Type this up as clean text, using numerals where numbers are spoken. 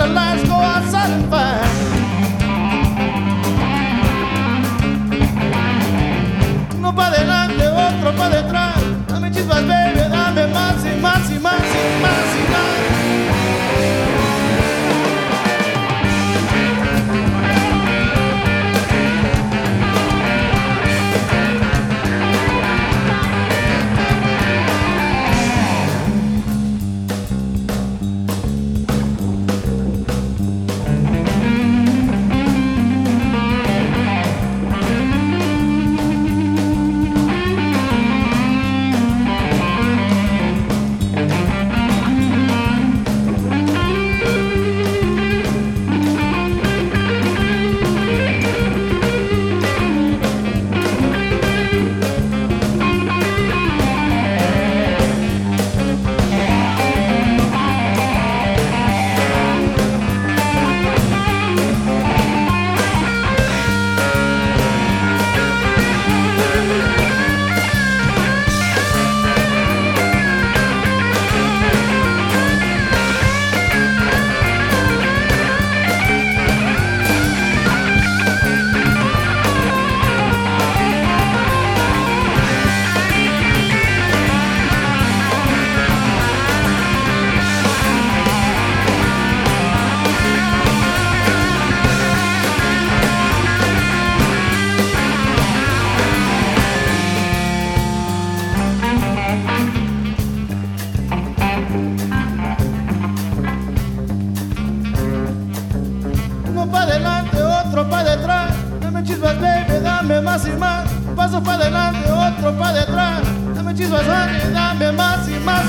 lives go outside and find. Uno pa' delante, otro pa' detrás. Dame chispas, baby, dame más y más y más y más y más. Pa' adelante, otro pa' detrás. Dame chispas, baby, dame más y más. Un paso pa' adelante, otro pa' detrás. Dame chispas, honey, dame más y más.